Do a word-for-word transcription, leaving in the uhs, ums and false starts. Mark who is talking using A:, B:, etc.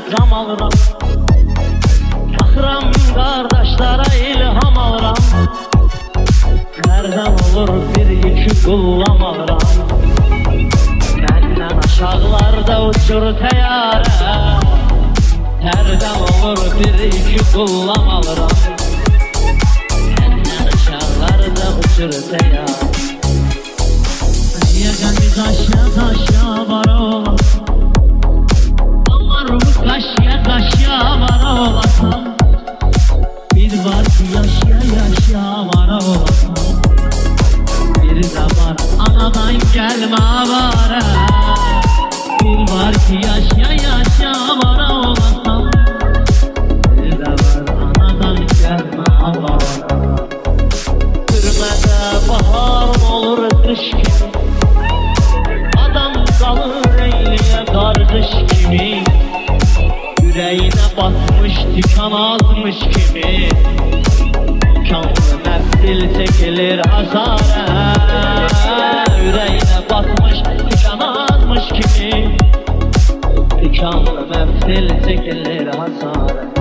A: zam alıram. Baxıram qardaşlara ilham alıram. Nereden olur bir iki qullam alıram. Məndən aşağılarda uçur təyyarə. Nereden olur bir iki qullam alıram. Məndən aşağılarda uçur təyyarə. Yegəni qaşya qaşya var olasın. Allah'ım qaşya qaşya var olasın. Bir var ki yaşya yaşya var olasın. Bir de var anadan gelme var. Bir var ki yaşya yaşya var olasın. Bir de var anadan gelme var. Türmede bahar olur kış gibi. Adam kalır eyliye kardeş gibi. Yüreğine batmış dikan azmış gibi. Kanlı meftil çekilir hasara. Yüreğine batmış dikan azmış gibi. Dikanlı meftil çekilir hasara.